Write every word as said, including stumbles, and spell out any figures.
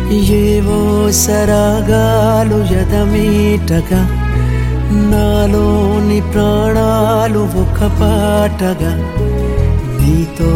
ఏవో సరాగాలు ఎదమీటగా నాలోని ప్రాణాలు ఒక పాటగా నీతో